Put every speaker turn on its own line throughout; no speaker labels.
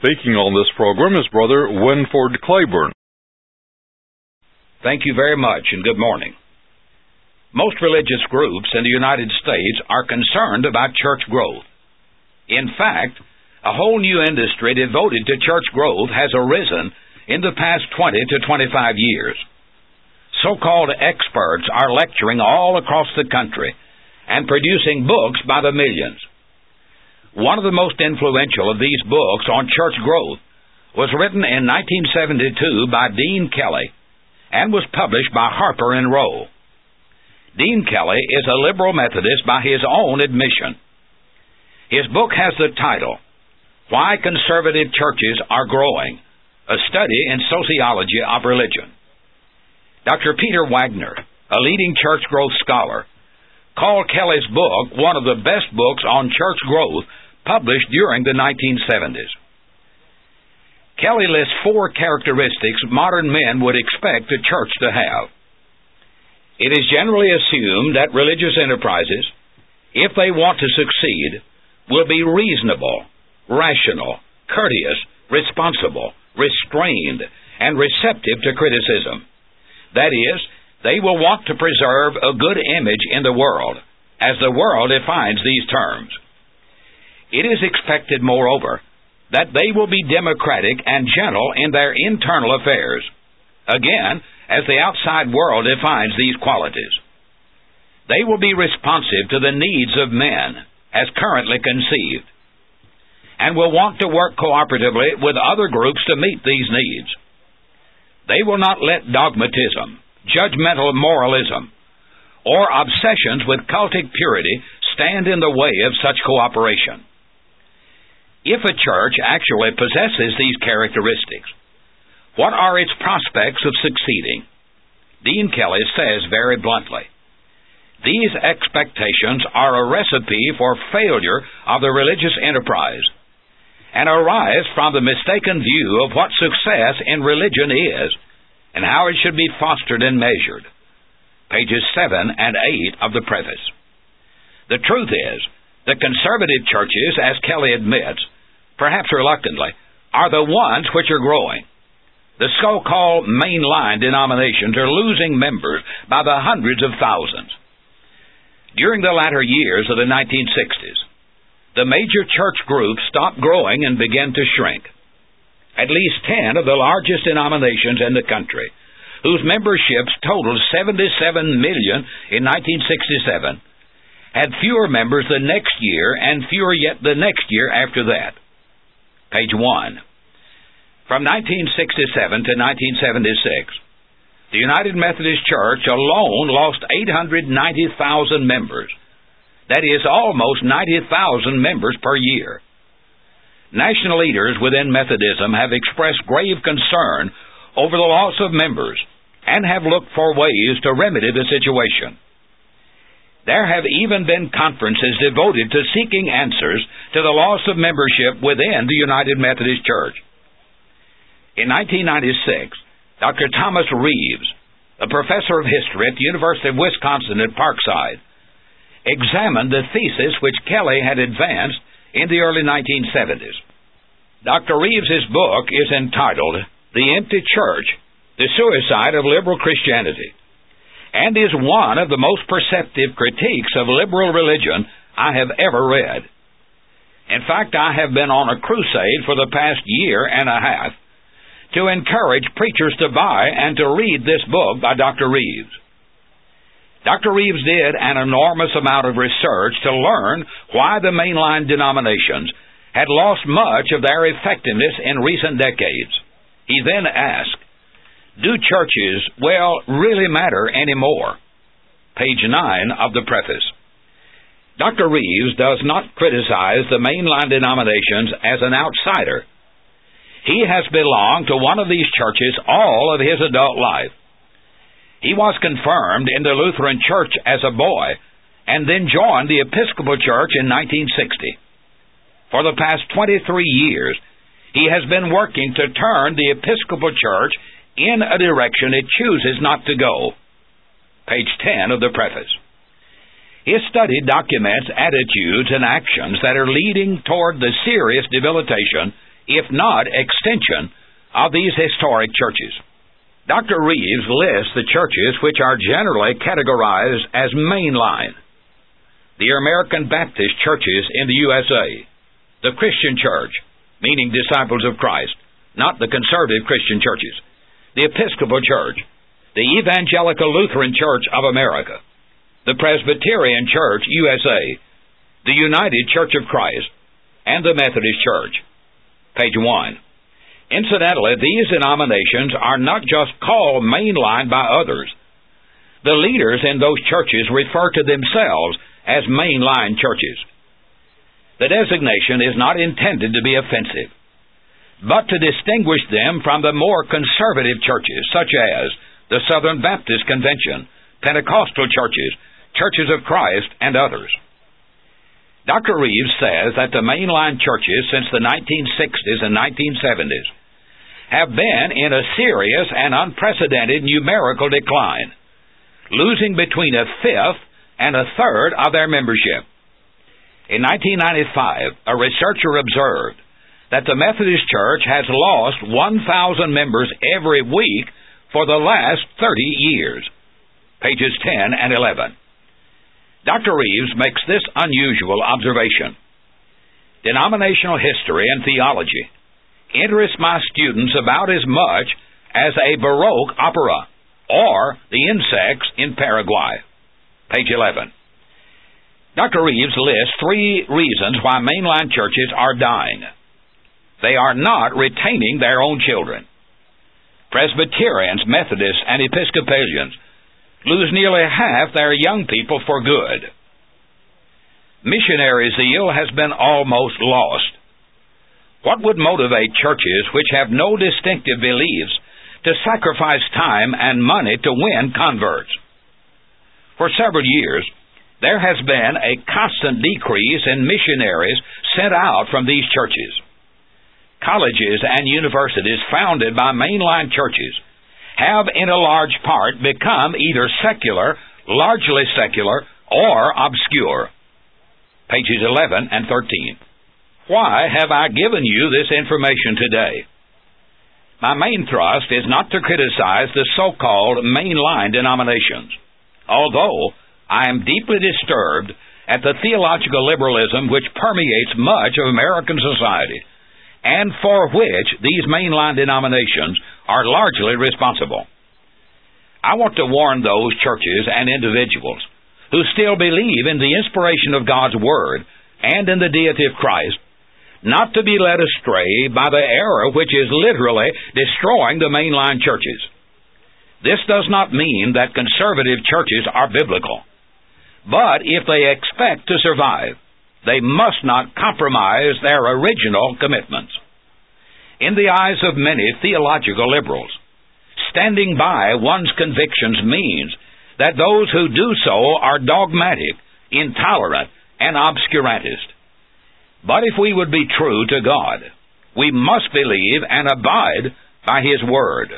Speaking on this program is Brother Winford Claiborne.
Thank you very much, and good morning. Most religious groups in the United States are concerned about church growth. In fact, a whole new industry devoted to church growth has arisen in the past 20 to 25 years. So-called experts are lecturing all across the country and producing books by the millions. One of the most influential of these books on church growth was written in 1972 by Dean Kelly and was published by Harper & Row. Dean Kelly is a liberal Methodist by his own admission. His book has the title, Why Conservative Churches Are Growing, a Study in Sociology of Religion. Dr. Peter Wagner, a leading church growth scholar, called Kelly's book one of the best books on church growth published during the 1970s. Kelly lists 4 characteristics modern men would expect a church to have. It is generally assumed that religious enterprises, if they want to succeed, will be reasonable, rational, courteous, responsible, restrained, and receptive to criticism. That is, they will want to preserve a good image in the world, as the world defines these terms. It is expected, moreover, that they will be democratic and gentle in their internal affairs, again, as the outside world defines these qualities. They will be responsive to the needs of men, as currently conceived, and will want to work cooperatively with other groups to meet these needs. They will not let dogmatism, judgmental moralism, or obsessions with cultic purity stand in the way of such cooperation. If a church actually possesses these characteristics, what are its prospects of succeeding? Dean Kelly says very bluntly, these expectations are a recipe for failure of the religious enterprise and arise from the mistaken view of what success in religion is and how it should be fostered and measured. Pages 7 and 8 of the preface. The truth is, the conservative churches, as Kelly admits, perhaps reluctantly, are the ones which are growing. The so-called mainline denominations are losing members by the hundreds of thousands. During the latter years of the 1960s, the major church groups stopped growing and began to shrink. At least 10 of the largest denominations in the country, whose memberships totaled 77 million in 1967, had fewer members the next year and fewer yet the next year after that. Page 1. From 1967 to 1976, the United Methodist Church alone lost 890,000 members. That is almost 90,000 members per year. National leaders within Methodism have expressed grave concern over the loss of members and have looked for ways to remedy the situation. There have even been conferences devoted to seeking answers to the loss of membership within the United Methodist Church. In 1996, Dr. Thomas Reeves, a professor of history at the University of Wisconsin at Parkside, examined the thesis which Kelly had advanced in the early 1970s. Dr. Reeves's book is entitled The Empty Church, the Suicide of Liberal Christianity, and is one of the most perceptive critiques of liberal religion I have ever read. In fact, I have been on a crusade for the past year and a half to encourage preachers to buy and to read this book by Dr. Reeves. Dr. Reeves did an enormous amount of research to learn why the mainline denominations had lost much of their effectiveness in recent decades. He then asked, do churches, really matter anymore? Page 9 of the preface. Dr. Reeves does not criticize the mainline denominations as an outsider. He has belonged to one of these churches all of his adult life. He was confirmed in the Lutheran Church as a boy and then joined the Episcopal Church in 1960. For the past 23 years, he has been working to turn the Episcopal Church in a direction it chooses not to go. Page 10 of the preface. His study documents attitudes and actions that are leading toward the serious debilitation if not extension, of these historic churches. Dr. Reeves lists the churches which are generally categorized as mainline: the American Baptist churches in the USA, the Christian Church, meaning Disciples of Christ, not the conservative Christian churches, the Episcopal Church, the Evangelical Lutheran Church of America, the Presbyterian Church USA, the United Church of Christ, and the Methodist Church. Page 1. Incidentally, these denominations are not just called mainline by others. The leaders in those churches refer to themselves as mainline churches. The designation is not intended to be offensive, but to distinguish them from the more conservative churches, such as the Southern Baptist Convention, Pentecostal churches, Churches of Christ, and others. Dr. Reeves says that the mainline churches since the 1960s and 1970s have been in a serious and unprecedented numerical decline, losing between a fifth and a third of their membership. In 1995, a researcher observed that the Methodist Church has lost 1,000 members every week for the last 30 years. Pages 10 and 11. Dr. Reeves makes this unusual observation. Denominational history and theology interest my students about as much as a Baroque opera or the insects in Paraguay. Page 11. Dr. Reeves lists 3 reasons why mainline churches are dying. They are not retaining their own children. Presbyterians, Methodists, and Episcopalians lose nearly half their young people for good. Missionary zeal has been almost lost. What would motivate churches which have no distinctive beliefs to sacrifice time and money to win converts? For several years, there has been a constant decrease in missionaries sent out from these churches. Colleges and universities founded by mainline churches have in a large part become either secular, largely secular, or obscure. Pages 11 and 13. Why have I given you this information today? My main thrust is not to criticize the so-called mainline denominations, although I am deeply disturbed at the theological liberalism which permeates much of American society, and for which these mainline denominations are largely responsible. I want to warn those churches and individuals who still believe in the inspiration of God's Word and in the deity of Christ not to be led astray by the error which is literally destroying the mainline churches. This does not mean that conservative churches are biblical, but if they expect to survive, they must not compromise their original commitments. In the eyes of many theological liberals, standing by one's convictions means that those who do so are dogmatic, intolerant, and obscurantist. But if we would be true to God, we must believe and abide by His Word.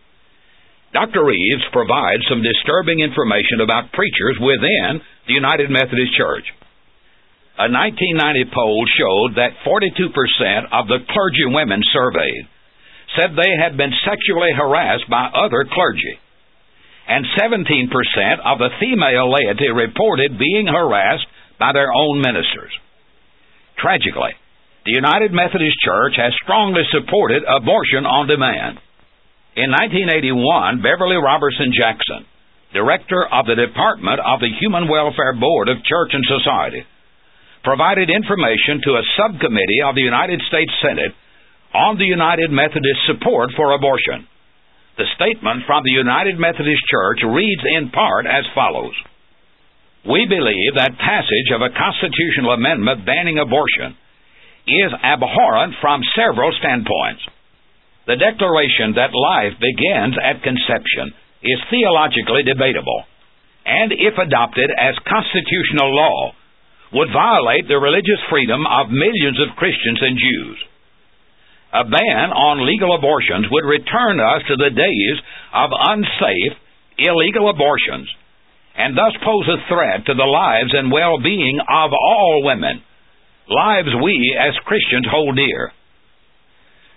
Dr. Reeves provides some disturbing information about preachers within the United Methodist Church. A 1990 poll showed that 42% of the clergy women surveyed said they had been sexually harassed by other clergy, and 17% of the female laity reported being harassed by their own ministers. Tragically, the United Methodist Church has strongly supported abortion on demand. In 1981, Beverly Robertson Jackson, director of the Department of the Human Welfare Board of Church and Society, provided information to a subcommittee of the United States Senate on the United Methodist support for abortion. The statement from the United Methodist Church reads in part as follows: "We believe that passage of a constitutional amendment banning abortion is abhorrent from several standpoints. The declaration that life begins at conception is theologically debatable, and if adopted as constitutional law, would violate the religious freedom of millions of Christians and Jews. A ban on legal abortions would return us to the days of unsafe, illegal abortions, and thus pose a threat to the lives and well-being of all women, lives we as Christians hold dear.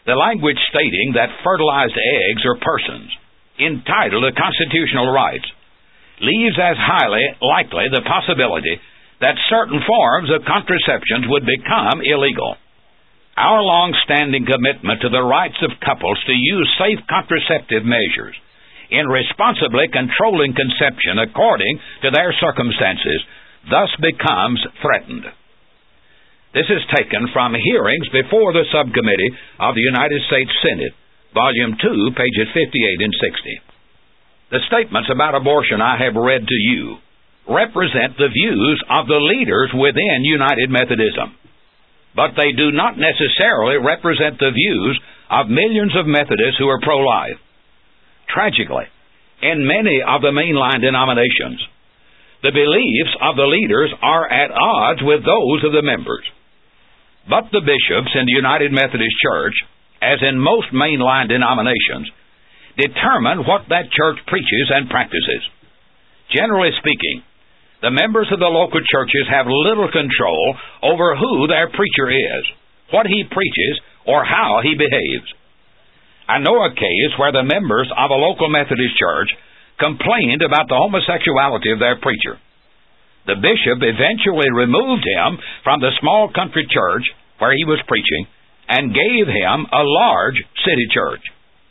The language stating that fertilized eggs are persons entitled to constitutional rights leaves as highly likely the possibility that certain forms of contraception would become illegal. Our long-standing commitment to the rights of couples to use safe contraceptive measures in responsibly controlling conception according to their circumstances thus becomes threatened. This is taken from hearings before the subcommittee of the United States Senate, Volume 2, pages 58 and 60. The statements about abortion I have read to you represent the views of the leaders within United Methodism, but they do not necessarily represent the views of millions of Methodists who are pro-life. Tragically, in many of the mainline denominations, the beliefs of the leaders are at odds with those of the members. But the bishops in the United Methodist Church, as in most mainline denominations, determine what that church preaches and practices. Generally speaking, the members of the local churches have little control over who their preacher is, what he preaches, or how he behaves. I know a case where the members of a local Methodist church complained about the homosexuality of their preacher. The bishop eventually removed him from the small country church where he was preaching and gave him a large city church.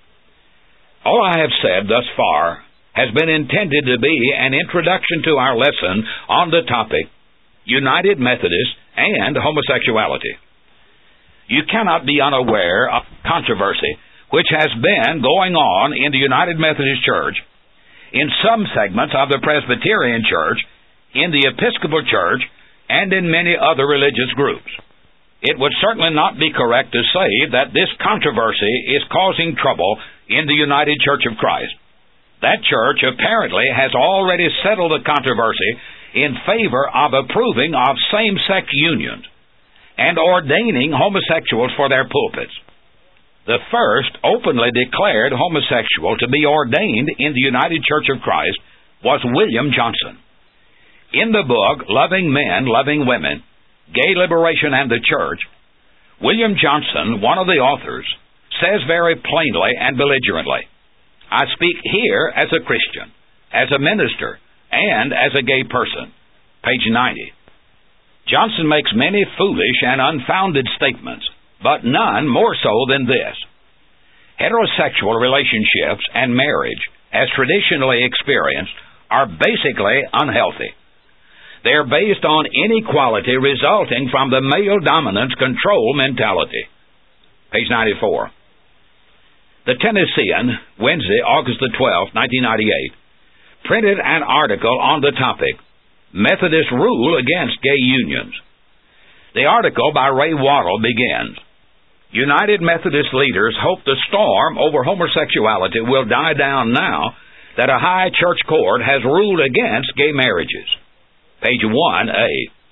All I have said thus far has been intended to be an introduction to our lesson on the topic, United Methodist and homosexuality. You cannot be unaware of controversy which has been going on in the United Methodist Church, in some segments of the Presbyterian Church, in the Episcopal Church, and in many other religious groups. It would certainly not be correct to say that this controversy is causing trouble in the United Church of Christ. That church apparently has already settled the controversy in favor of approving of same-sex unions and ordaining homosexuals for their pulpits. The first openly declared homosexual to be ordained in the United Church of Christ was William Johnson. In the book, Loving Men, Loving Women, Gay Liberation and the Church, William Johnson, one of the authors, says very plainly and belligerently, I speak here as a Christian, as a minister, and as a gay person. Page 90. Johnson makes many foolish and unfounded statements, but none more so than this. Heterosexual relationships and marriage, as traditionally experienced, are basically unhealthy. They are based on inequality resulting from the male dominance control mentality. Page 94. The Tennessean, Wednesday, August the 12th, 1998, printed an article on the topic, Methodist Rule Against Gay Unions. The article by Ray Waddle begins, United Methodist leaders hope the storm over homosexuality will die down now that a high church court has ruled against gay marriages. Page 1A.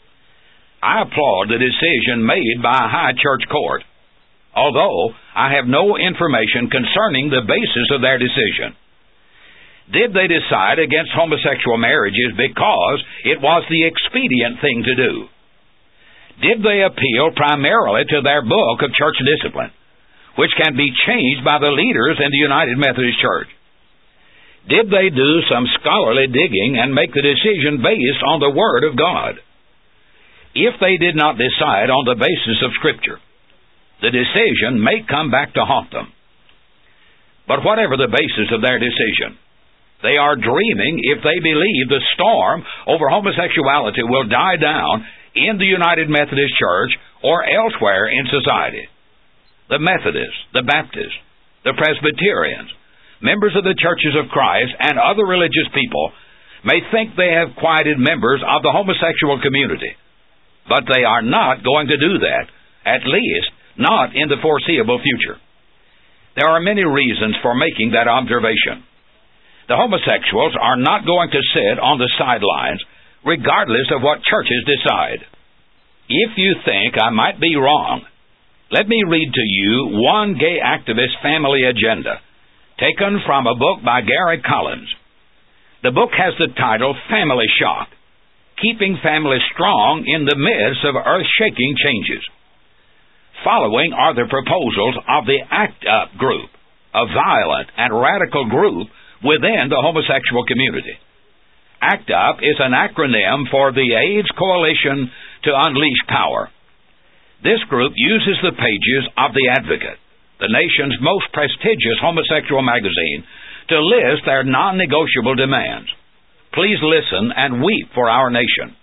I applaud the decision made by a high church court, although I have no information concerning the basis of their decision. Did they decide against homosexual marriages because it was the expedient thing to do? Did they appeal primarily to their book of church discipline, which can be changed by the leaders in the United Methodist Church? Did they do some scholarly digging and make the decision based on the Word of God? If they did not decide on the basis of Scripture, the decision may come back to haunt them. But whatever the basis of their decision, they are dreaming if they believe the storm over homosexuality will die down in the United Methodist Church or elsewhere in society. The Methodists, the Baptists, the Presbyterians, members of the churches of Christ, and other religious people may think they have quieted members of the homosexual community, but they are not going to do that, at least not in the foreseeable future. There are many reasons for making that observation. The homosexuals are not going to sit on the sidelines regardless of what churches decide. If you think I might be wrong, let me read to you one gay activist family agenda taken from a book by Gary Collins. The book has the title Family Shock, Keeping Families Strong in the Midst of Earth-Shaking Changes. Following are the proposals of the ACT UP group, a violent and radical group within the homosexual community. ACT UP is an acronym for the AIDS Coalition to Unleash Power. This group uses the pages of The Advocate, the nation's most prestigious homosexual magazine, to list their non-negotiable demands. Please listen and weep for our nation.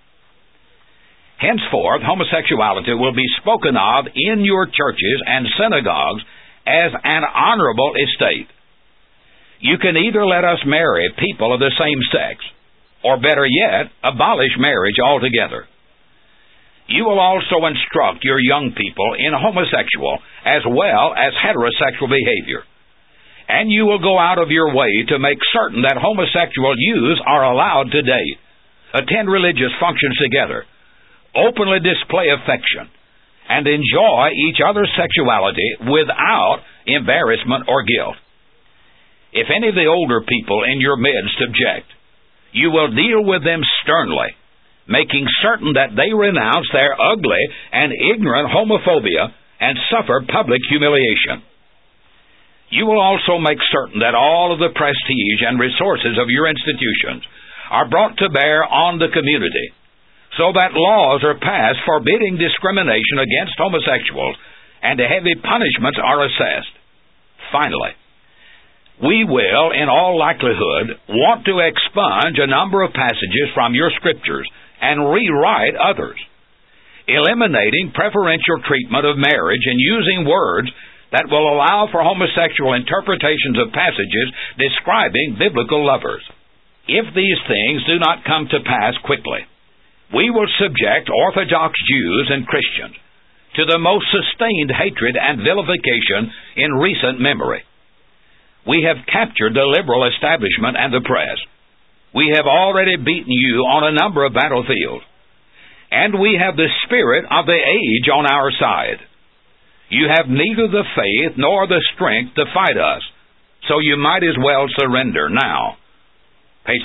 Henceforth, homosexuality will be spoken of in your churches and synagogues as an honorable estate. You can either let us marry people of the same sex, or better yet, abolish marriage altogether. You will also instruct your young people in homosexual as well as heterosexual behavior. And you will go out of your way to make certain that homosexual youths are allowed to date, attend religious functions together, openly display affection, and enjoy each other's sexuality without embarrassment or guilt. If any of the older people in your midst object, you will deal with them sternly, making certain that they renounce their ugly and ignorant homophobia and suffer public humiliation. You will also make certain that all of the prestige and resources of your institutions are brought to bear on the community, so that laws are passed forbidding discrimination against homosexuals and heavy punishments are assessed. Finally, we will, in all likelihood, want to expunge a number of passages from your scriptures and rewrite others, eliminating preferential treatment of marriage and using words that will allow for homosexual interpretations of passages describing biblical lovers. If these things do not come to pass quickly, we will subject Orthodox Jews and Christians to the most sustained hatred and vilification in recent memory. We have captured the liberal establishment and the press. We have already beaten you on a number of battlefields. And we have the spirit of the age on our side. You have neither the faith nor the strength to fight us, so you might as well surrender now. Page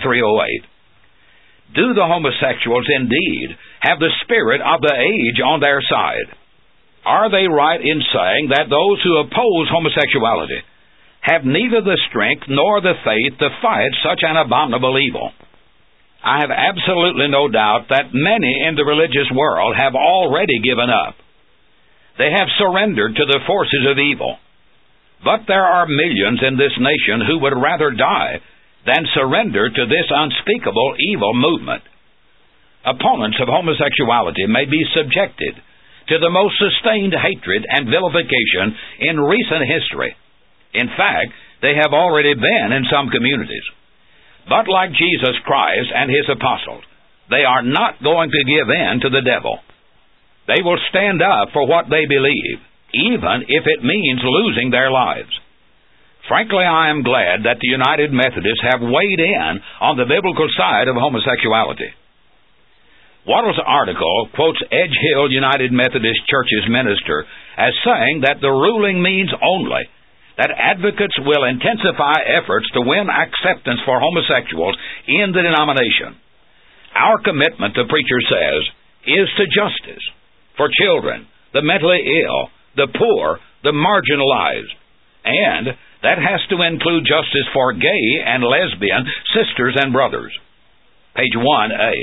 308. Do the homosexuals indeed have the spirit of the age on their side? Are they right in saying that those who oppose homosexuality have neither the strength nor the faith to fight such an abominable evil? I have absolutely no doubt that many in the religious world have already given up. They have surrendered to the forces of evil. But there are millions in this nation who would rather die than surrender to this unspeakable evil movement. Opponents of homosexuality may be subjected to the most sustained hatred and vilification in recent history. In fact, they have already been in some communities. But like Jesus Christ and his apostles, they are not going to give in to the devil. They will stand up for what they believe, even if it means losing their lives. Frankly, I am glad that the United Methodists have weighed in on the biblical side of homosexuality. Waddell's article quotes Edge Hill United Methodist Church's minister as saying that the ruling means only that advocates will intensify efforts to win acceptance for homosexuals in the denomination. Our commitment, the preacher says, is to justice for children, the mentally ill, the poor, the marginalized, and that has to include justice for gay and lesbian sisters and brothers. Page 1A.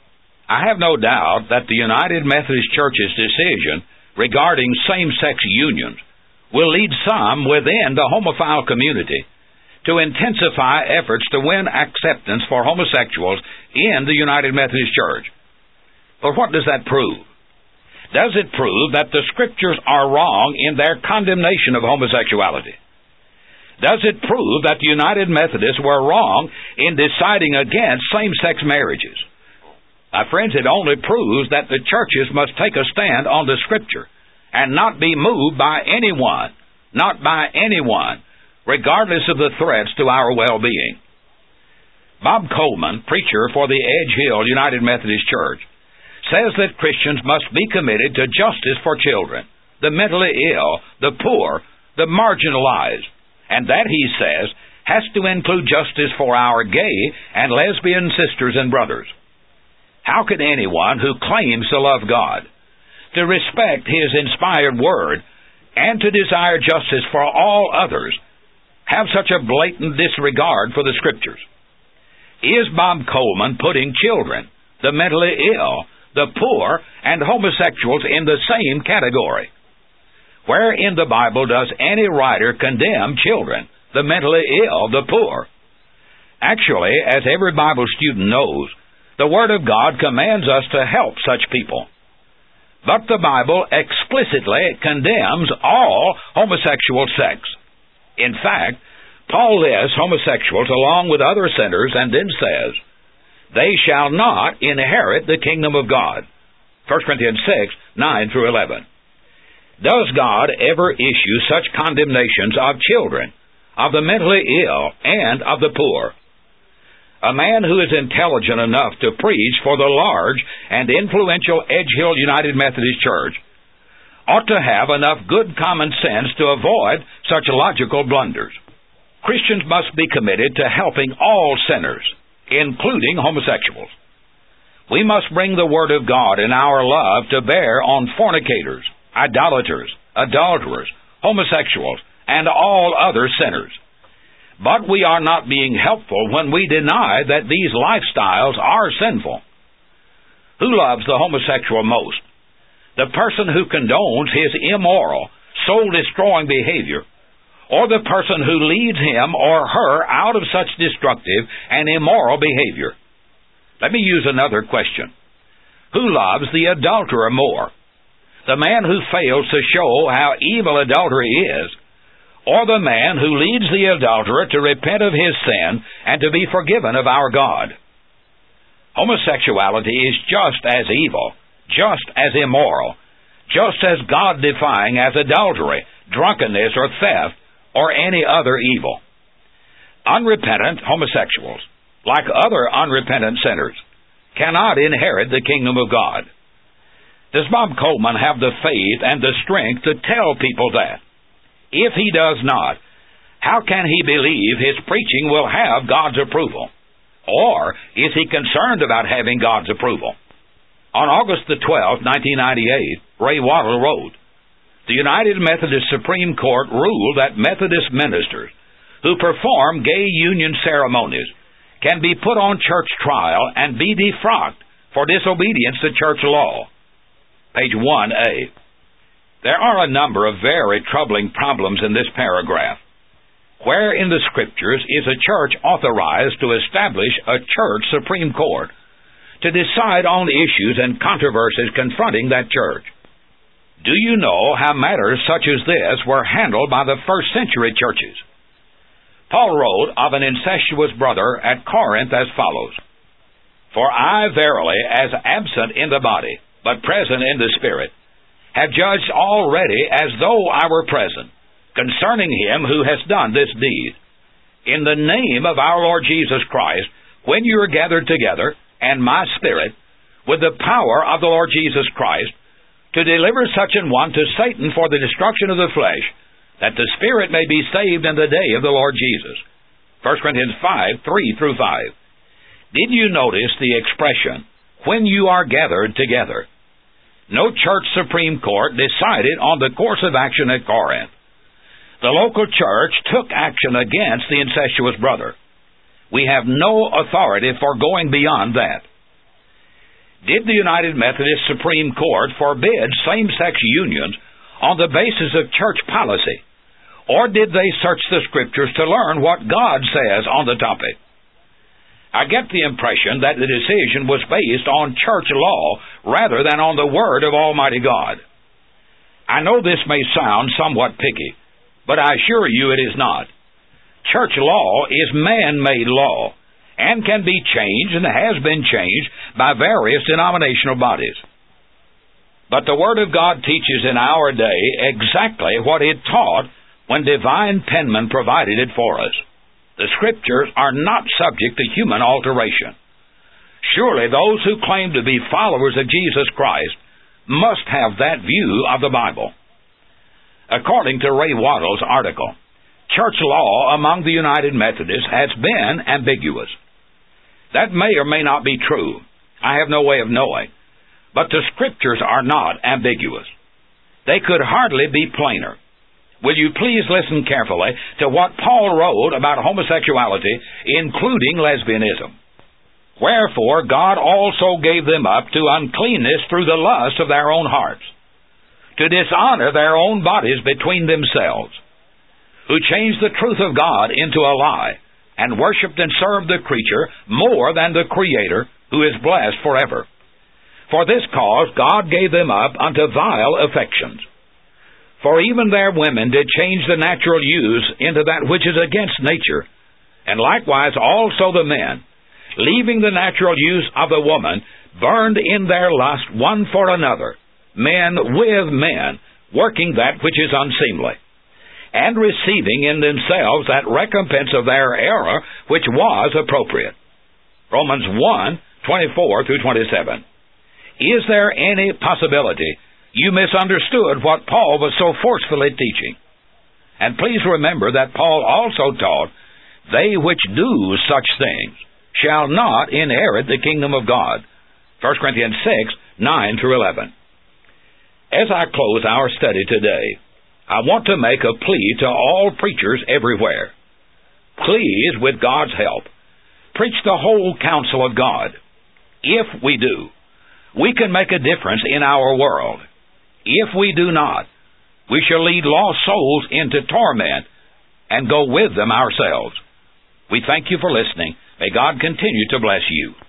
I have no doubt that the United Methodist Church's decision regarding same-sex unions will lead some within the homophile community to intensify efforts to win acceptance for homosexuals in the United Methodist Church. But what does that prove? Does it prove that the Scriptures are wrong in their condemnation of homosexuality? Does it prove that the United Methodists were wrong in deciding against same-sex marriages? My friends, it only proves that the churches must take a stand on the Scripture and not be moved by anyone, regardless of the threats to our well-being. Bob Coleman, preacher for the Edge Hill United Methodist Church, says that Christians must be committed to justice for children, the mentally ill, the poor, the marginalized, and that, he says, has to include justice for our gay and lesbian sisters and brothers. How can anyone who claims to love God to respect His inspired Word, and to desire justice for all others, have such a blatant disregard for the Scriptures? Is Bob Coleman putting children, the mentally ill, the poor, and homosexuals in the same category? Where in the Bible does any writer condemn children, the mentally ill, the poor? Actually, as every Bible student knows, the Word of God commands us to help such people. But the Bible explicitly condemns all homosexual sex. In fact, Paul lists homosexuals along with other sinners and then says, "They shall not inherit the kingdom of God." 1 Corinthians 6, 9 through 11. Does God ever issue such condemnations of children, of the mentally ill, and of the poor? A man who is intelligent enough to preach for the large and influential Edge Hill United Methodist Church ought to have enough good common sense to avoid such logical blunders. Christians must be committed to helping all sinners, including homosexuals. We must bring the Word of God in our love to bear on fornicators, idolaters, adulterers, homosexuals, and all other sinners. But we are not being helpful when we deny that these lifestyles are sinful. Who loves the homosexual most? The person who condones his immoral, soul-destroying behavior, or the person who leads him or her out of such destructive and immoral behavior? Let me use another question. Who loves the adulterer more? The man who fails to show how evil adultery is, or the man who leads the adulterer to repent of his sin and to be forgiven of our God? Homosexuality is just as evil, just as immoral, just as God-defying as adultery, drunkenness, or theft, or any other evil. Unrepentant homosexuals, like other unrepentant sinners, cannot inherit the kingdom of God. Does Bob Coleman have the faith and the strength to tell people that? If he does not, how can he believe his preaching will have God's approval? Or is he concerned about having God's approval? On August the 12th, 1998, Ray Waddle wrote, "The United Methodist Supreme Court ruled that Methodist ministers who perform gay union ceremonies can be put on church trial and be defrocked for disobedience to church law." Page 1A. There are a number of very troubling problems in this paragraph. Where in the Scriptures is a church authorized to establish a church Supreme Court to decide on issues and controversies confronting that church? Do you know how matters such as this were handled by the first-century churches? Paul wrote of an incestuous brother at Corinth as follows, "For I verily, as absent in the body, but present in the Spirit, have judged already as though I were present, concerning him who has done this deed. In the name of our Lord Jesus Christ, when you are gathered together, and my Spirit, with the power of the Lord Jesus Christ, to deliver such an one to Satan for the destruction of the flesh, that the Spirit may be saved in the day of the Lord Jesus." 1 Corinthians 5, 3 through 5. Did you notice the expression, "when you are gathered together"? No church Supreme Court decided on the course of action at Corinth. The local church took action against the incestuous brother. We have no authority for going beyond that. Did the United Methodist Supreme Court forbid same-sex unions on the basis of church policy, or did they search the Scriptures to learn what God says on the topic? I get the impression that the decision was based on church law rather than on the Word of Almighty God. I know this may sound somewhat picky, but I assure you it is not. Church law is man-made law and can be changed and has been changed by various denominational bodies. But the Word of God teaches in our day exactly what it taught when divine penman provided it for us. The Scriptures are not subject to human alteration. Surely those who claim to be followers of Jesus Christ must have that view of the Bible. According to Ray Waddle's article, church law among the United Methodists has been ambiguous. That may or may not be true. I have no way of knowing. But the Scriptures are not ambiguous. They could hardly be plainer. Will you please listen carefully to what Paul wrote about homosexuality, including lesbianism? Wherefore God also gave them up to uncleanness through the lust of their own hearts, to dishonor their own bodies between themselves, who changed the truth of God into a lie, and worshipped and served the creature more than the Creator, who is blessed forever. For this cause God gave them up unto vile affections. For even their women did change the natural use into that which is against nature, and likewise also the men, leaving the natural use of the woman, burned in their lust one for another, men with men, working that which is unseemly, and receiving in themselves that recompense of their error which was appropriate. Romans 1:24-27. Is there any possibility you misunderstood what Paul was so forcefully teaching? And please remember that Paul also taught, they which do such things shall not inherit the kingdom of God. 1 Corinthians 6:9-11. As I close our study today, I want to make a plea to all preachers everywhere. Please, with God's help, preach the whole counsel of God. If we do, we can make a difference in our world. If we do not, we shall lead lost souls into torment and go with them ourselves. We thank you for listening. May God continue to bless you.